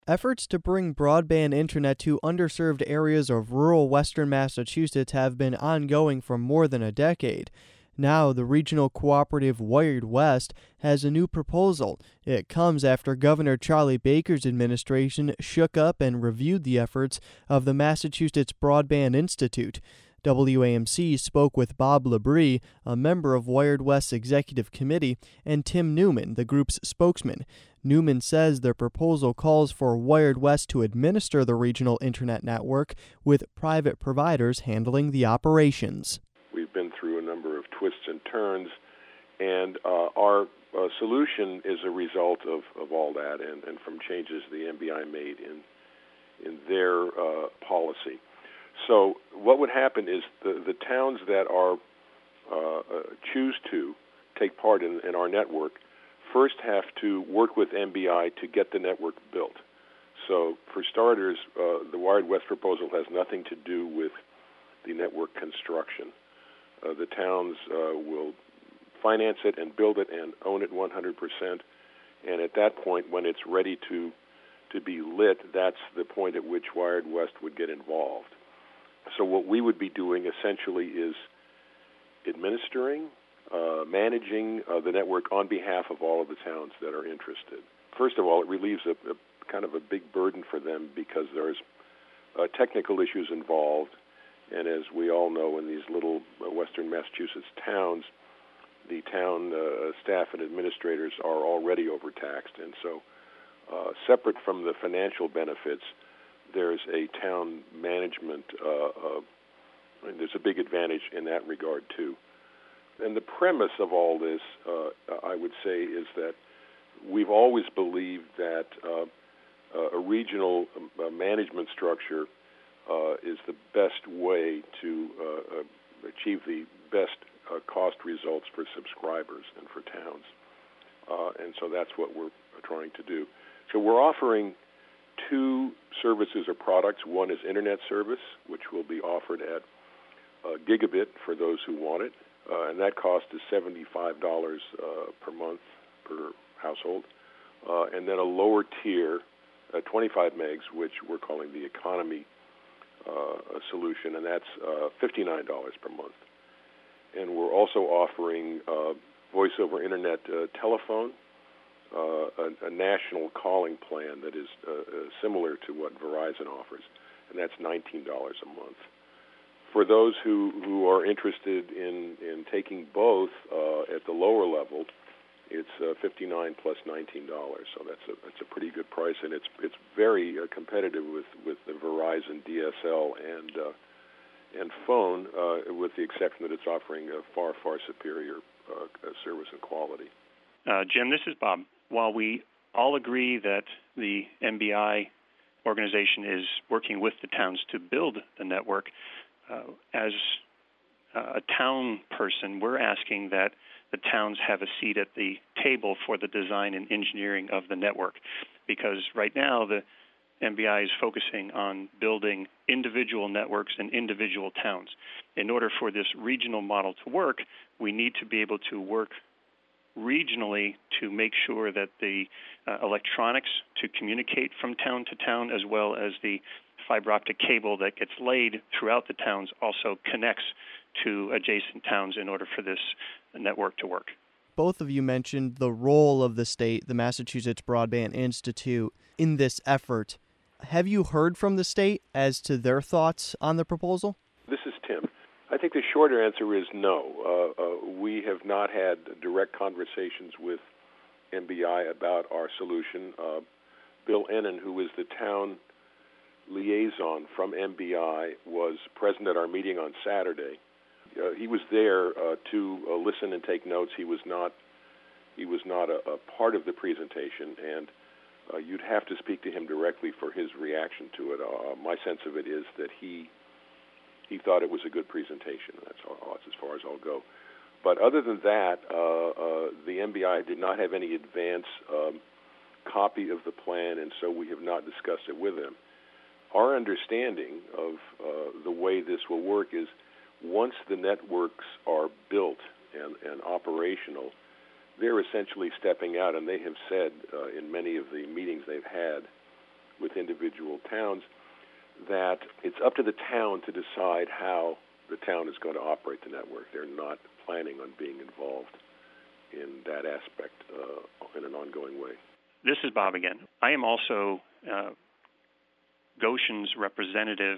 Efforts to bring broadband internet to underserved areas of rural western Massachusetts have been ongoing for more than a decade. Now, the regional cooperative Wired West has a new proposal. It comes after Governor Charlie Baker's administration shook up and reviewed the efforts of the Massachusetts Broadband Institute. WAMC spoke with Bob Labrie, a member of Wired West's executive committee, and Tim Newman, the group's spokesman. Newman says their proposal calls for Wired West to administer the regional internet network, with private providers handling the operations. We've been through a number of twists and turns, and our solution is a result of all that and from changes the MBI made in their policy. So what would happen is the towns that are choose to take part in our network first have to work with MBI to get the network built. So for starters, the Wired West proposal has nothing to do with the network construction. The towns will finance it and build it and own it 100%. And at that point, when it's ready to be lit, that's the point at which Wired West would get involved. So what we would be doing essentially is administering, managing the network on behalf of all of the towns that are interested. First of all, it relieves a kind of a big burden for them because there's technical issues involved. And as we all know, in these little western Massachusetts towns, the town staff and administrators are already overtaxed. And so separate from the financial benefits, there's a town management, there's a big advantage in that regard, too. And the premise of all this, I would say, is that we've always believed that a regional management structure is the best way to achieve the best cost results for subscribers and for towns. And so that's what we're trying to do. So we're offering two services or products. One is internet service, which will be offered at gigabit for those who want it, and that cost is $75 per month per household. And then a lower tier, 25 megs, which we're calling the economy solution, and that's $59 per month. And we're also offering voice over internet telephone, a national calling plan that is similar to what Verizon offers, and that's $19 a month. For those who are interested in taking both at the lower level, it's $59 plus $19. So that's a pretty good price, and it's very competitive with the Verizon DSL and phone, with the exception that it's offering a far superior service and quality. Jim, this is Bob. While we all agree that the MBI organization is working with the towns to build the network, as a town person, we're asking that the towns have a seat at the table for the design and engineering of the network, because right now the MBI is focusing on building individual networks in individual towns. In order for this regional model to work, we need to be able to work regionally to make sure that the electronics to communicate from town to town, as well as the fiber optic cable that gets laid throughout the towns, also connects to adjacent towns in order for this network to work. Both of you mentioned the role of the state, the Massachusetts Broadband Institute, in this effort. Have you heard from the state as to their thoughts on the proposal? This is Tim. I think the shorter answer is no. We have not had direct conversations with MBI about our solution. Bill Ennin, who is the town liaison from MBI, was present at our meeting on Saturday. He was there to listen and take notes. He was not a part of the presentation, and you'd have to speak to him directly for his reaction to it. My sense of it is that he thought it was a good presentation. That's as far as I'll go. But other than that, the MBI did not have any advance copy of the plan, and so we have not discussed it with them. Our understanding of the way this will work is once the networks are built and operational, they're essentially stepping out, and they have said in many of the meetings they've had with individual towns, that it's up to the town to decide how the town is going to operate the network. They're not planning on being involved in that aspect in an ongoing way. This is Bob again. I am also Goshen's representative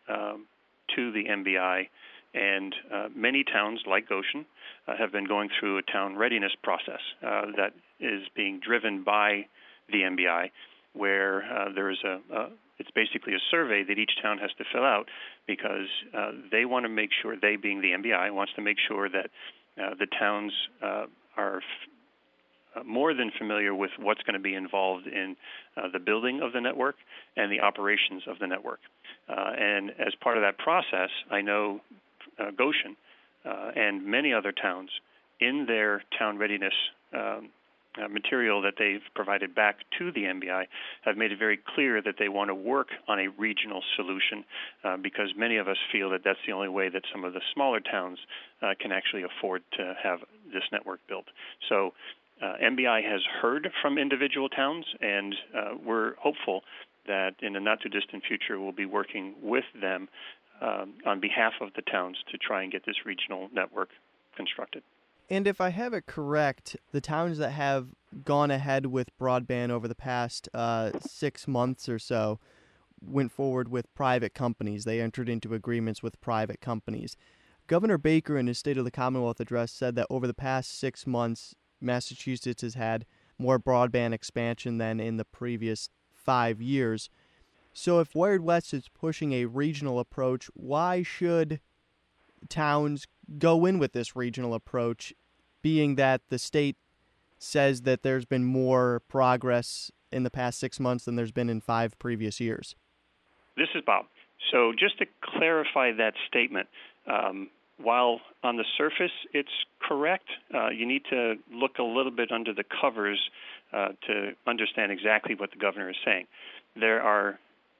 to the MBI, and many towns like Goshen have been going through a town readiness process that is being driven by the MBI, where there's it's basically a survey that each town has to fill out because they want to make sure, they being the MBI, wants to make sure that the towns are more than familiar with what's going to be involved in the building of the network and the operations of the network. And as part of that process, I know Goshen and many other towns in their town readiness material that they've provided back to the MBI have made it very clear that they want to work on a regional solution because many of us feel that that's the only way that some of the smaller towns can actually afford to have this network built. So MBI has heard from individual towns, and we're hopeful that in the not-too-distant future we'll be working with them on behalf of the towns to try and get this regional network constructed. And if I have it correct, the towns that have gone ahead with broadband over the past 6 months or so went forward with private companies. They entered into agreements with private companies. Governor Baker, in his State of the Commonwealth address, said that over the past 6 months, Massachusetts has had more broadband expansion than in the previous 5 years. So if Wired West is pushing a regional approach, why should towns go in with this regional approach, being that the state says that there's been more progress in the past 6 months than there's been in 5 previous years? This is Bob. So just to clarify that statement, while on the surface it's correct, you need to look a little bit under the covers to understand exactly what the governor is saying. There are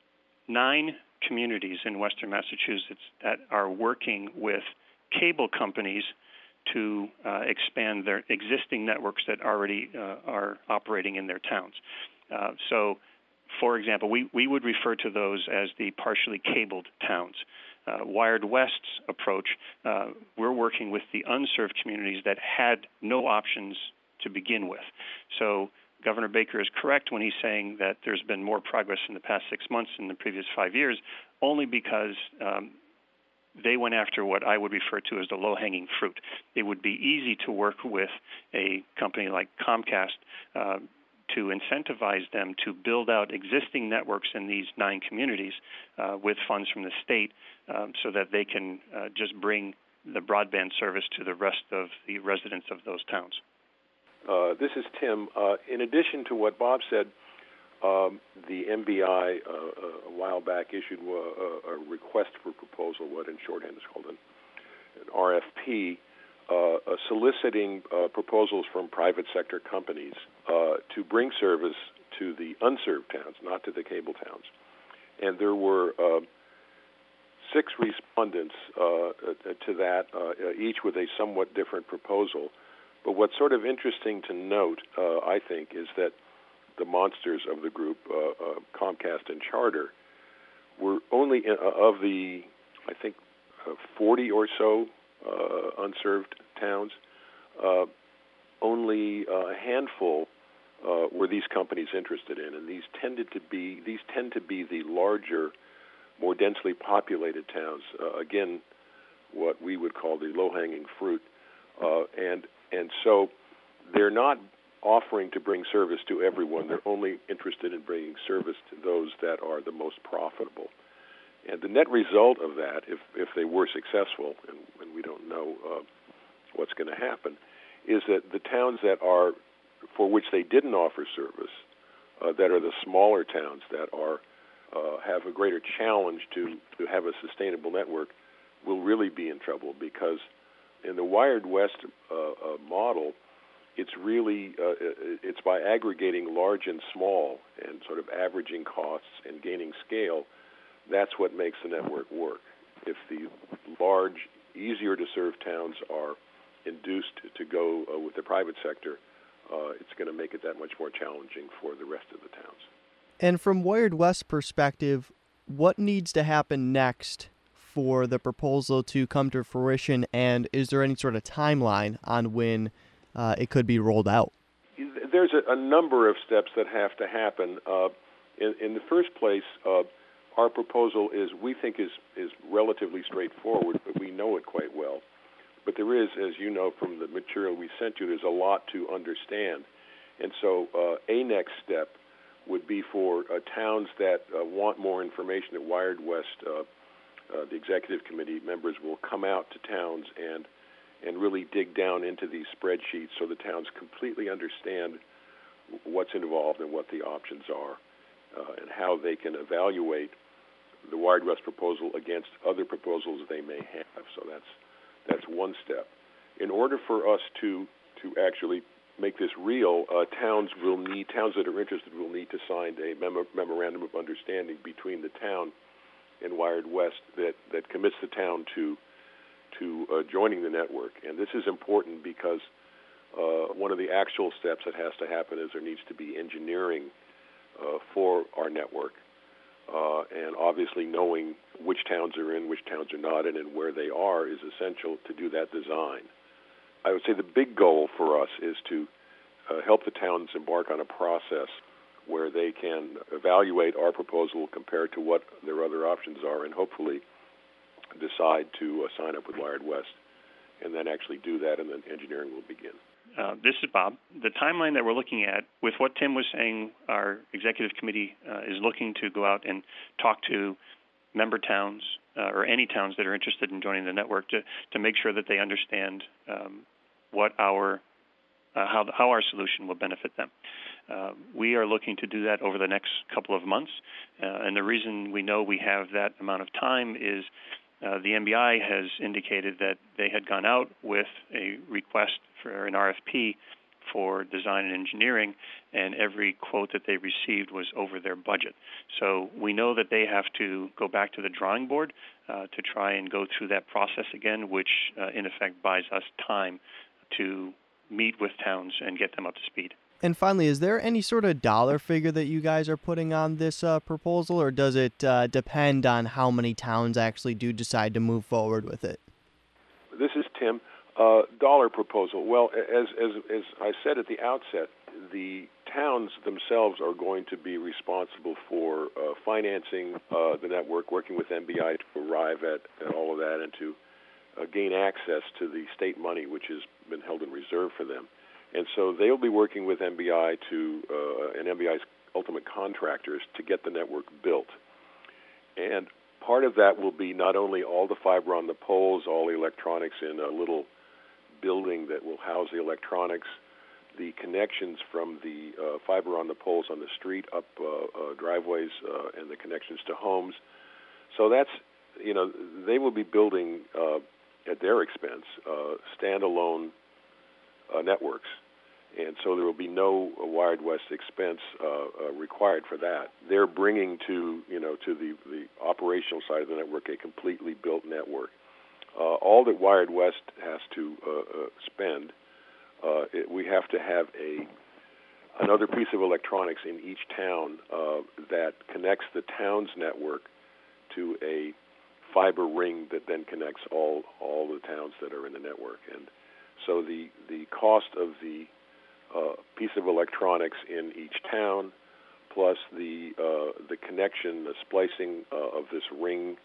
9 communities in western Massachusetts that are working with cable companies to expand their existing networks that already are operating in their towns. So, for example, we would refer to those as the partially cabled towns. Wired West's approach, we're working with the unserved communities that had no options to begin with. So Governor Baker is correct when he's saying that there's been more progress in the past 6 months than the previous 5 years, only because they went after what I would refer to as the low-hanging fruit. It would be easy to work with a company like Comcast to incentivize them to build out existing networks in these 9 communities with funds from the state so that they can just bring the broadband service to the rest of the residents of those towns. This is Tim. In addition to what Bob said, the MBI a while back issued a request for proposal, what in shorthand is called an RFP, soliciting proposals from private sector companies to bring service to the unserved towns, not to the cable towns. And there were 6 respondents to that, each with a somewhat different proposal. But what's sort of interesting to note, I think, is that the monsters of the group, Comcast and Charter, were only of the, I think, 40 or so unserved towns. Only a handful were these companies interested in, and these tend to be the larger, more densely populated towns. Again, what we would call the low-hanging fruit, and so they're not offering to bring service to everyone. They're only interested in bringing service to those that are the most profitable. And the net result of that, if they were successful, and we don't know what's going to happen, is that the towns that are, for which they didn't offer service, that are the smaller towns that are have a greater challenge to have a sustainable network, will really be in trouble, because in the Wired West model, it's really it's by aggregating large and small and sort of averaging costs and gaining scale. That's what makes the network work. If the large, easier to serve towns are induced to go with the private sector, it's going to make it that much more challenging for the rest of the towns. And from Wired West perspective, what needs to happen next for the proposal to come to fruition, and is there any sort of timeline on when it could be rolled out? There's a number of steps that have to happen. In the first place, our proposal we think is relatively straightforward, but we know it quite well. But there is, as you know from the material we sent you, there's a lot to understand. And so a next step would be for towns that want more information that Wired West, the executive committee members, will come out to towns and really dig down into these spreadsheets so the towns completely understand what's involved and what the options are, and how they can evaluate the Wired West proposal against other proposals they may have. So that's one step. In order for us to actually make this real, towns that are interested will need to sign a memorandum of understanding between the town and Wired West that commits the town to joining the network. And this is important because one of the actual steps that has to happen is there needs to be engineering for our network. And obviously knowing which towns are in, which towns are not in, and where they are is essential to do that design. I would say the big goal for us is to help the towns embark on a process where they can evaluate our proposal compared to what their other options are, and hopefully decide to sign up with Wired West, and then actually do that, and then engineering will begin. This is Bob. The timeline that we're looking at, with what Tim was saying, our executive committee is looking to go out and talk to member towns or any towns that are interested in joining the network to make sure that they understand what how our solution will benefit them. We are looking to do that over the next couple of months, and the reason we know we have that amount of time is the MBI has indicated that they had gone out with a request for an RFP for design and engineering, and every quote that they received was over their budget. So we know that they have to go back to the drawing board to try and go through that process again, which in effect buys us time to meet with towns and get them up to speed. And finally, is there any sort of dollar figure that you guys are putting on this proposal, or does it depend on how many towns actually do decide to move forward with it? This is Tim. Dollar proposal. Well, as I said at the outset, the towns themselves are going to be responsible for financing the network, working with MBI to arrive at all of that and to gain access to the state money, which has been held in reserve for them. And so they'll be working with MBI and MBI's ultimate contractors to get the network built. And part of that will be not only all the fiber on the poles, all the electronics in a little building that will house the electronics, the connections from the fiber on the poles on the street up driveways, and the connections to homes. So that's, they will be building at their expense standalone networks. And so there will be no Wired West expense required for that. They're bringing to the operational side of the network a completely built network. All that Wired West has to spend, we have to have another piece of electronics in each town that connects the town's network to a fiber ring that then connects all the towns that are in the network. And so the cost of the piece of electronics in each town, plus the connection, the splicing of this ring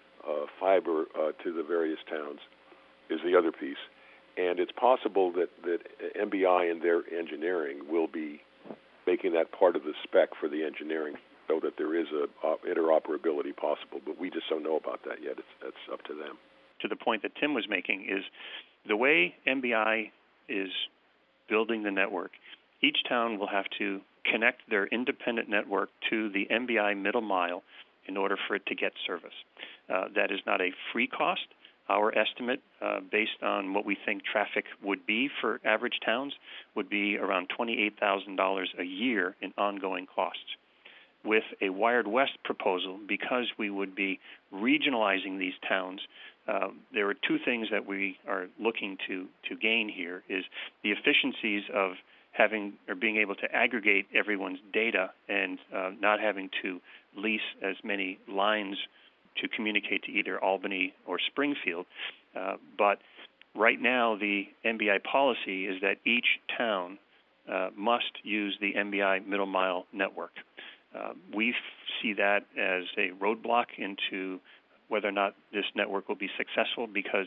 fiber to the various towns, is the other piece. And it's possible that MBI and their engineering will be making that part of the spec for the engineering, so that there is interoperability possible. But we just don't know about that yet. That's up to them. To the point that Tim was making is the way MBI is building the network, each town will have to connect their independent network to the MBI middle mile in order for it to get service. That is not a free cost. Our estimate, based on what we think traffic would be for average towns, would be around $28,000 a year in ongoing costs. With a Wired West proposal, because we would be regionalizing these towns, there are two things that we are looking to gain here: is the efficiencies of having or being able to aggregate everyone's data and not having to lease as many lines to communicate to either Albany or Springfield. But right now, the MBI policy is that each town must use the MBI middle mile network. We see that as a roadblock into whether or not this network will be successful, because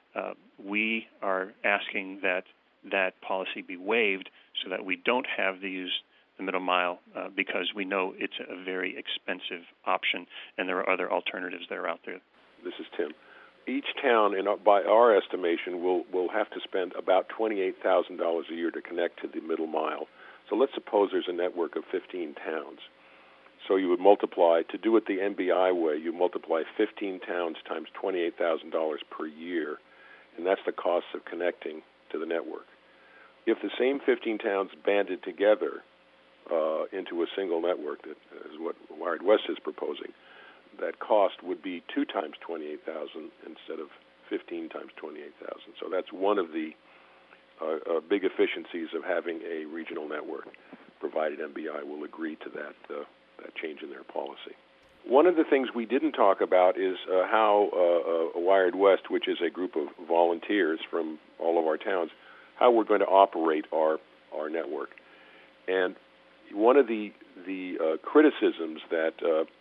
we are asking that that policy be waived so that we don't have to use the middle mile, because we know it's a very expensive option and there are other alternatives that are out there. This is Tim. Each town, by our estimation, will have to spend about $28,000 a year to connect to the middle mile. So let's suppose there's a network of 15 towns. So you would multiply, to do it the MBI way, you multiply 15 towns times $28,000 per year, and that's the cost of connecting to the network. If the same 15 towns banded together into a single network, that is what Wired West is proposing, that cost would be 2 times $28,000 instead of 15 times $28,000. So that's one of the big efficiencies of having a regional network, provided MBI will agree to that change in their policy. One of the things we didn't talk about is how Wired West, which is a group of volunteers from all of our towns, how we're going to operate our network. And one of the criticisms that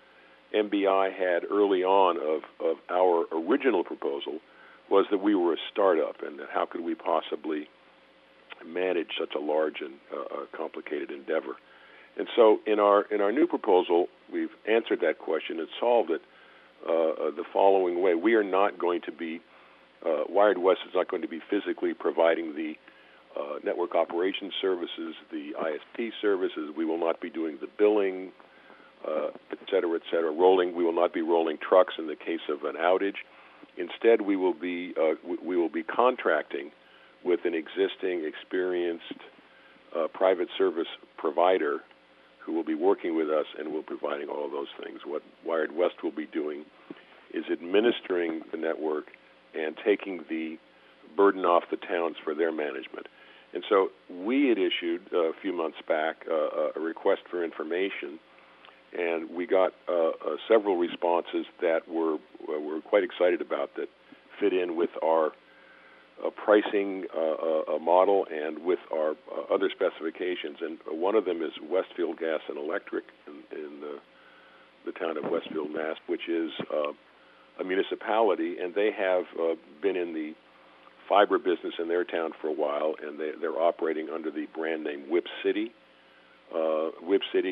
MBI had early on of our original proposal was that we were a startup, and that how could we possibly manage such a large and complicated endeavor. And so in our new proposal, we've answered that question and solved it the following way. We are not going to be, Wired West is not going to be physically providing the network operations services, the ISP services. We will not be doing the billing, et cetera, we will not be rolling trucks in the case of an outage. Instead, we will be contracting with an existing, experienced private service provider who will be working with us and will be providing all of those things. What Wired West will be doing is administering the network and taking the burden off the towns for their management. And so we had issued a few months back a request for information, and we got several responses that we're quite excited about, that fit in with our pricing model and with our other specifications. And one of them is Westfield Gas and Electric in the town of Westfield, Mass., which is a municipality, and they have been in the fiber business in their town for a while, and they're operating under the brand name Whip City. Whip City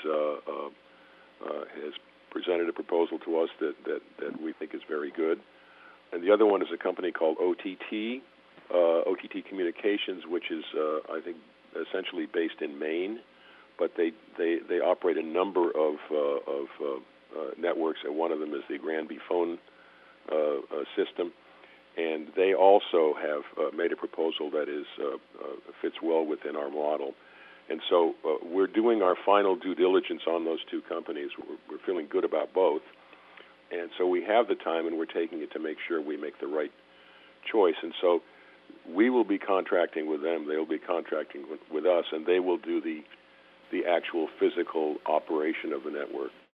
has presented a proposal to us that we think is very good. And the other one is a company called OTT Communications, which is, I think, essentially based in Maine, but they operate a number of networks, and one of them is the Granby phone system. And they also have made a proposal that fits well within our model. And so we're doing our final due diligence on those two companies. We're feeling good about both. And so we have the time, and we're taking it to make sure we make the right choice. And so we will be contracting with them. They will be contracting with us, and they will do the actual physical operation of the network.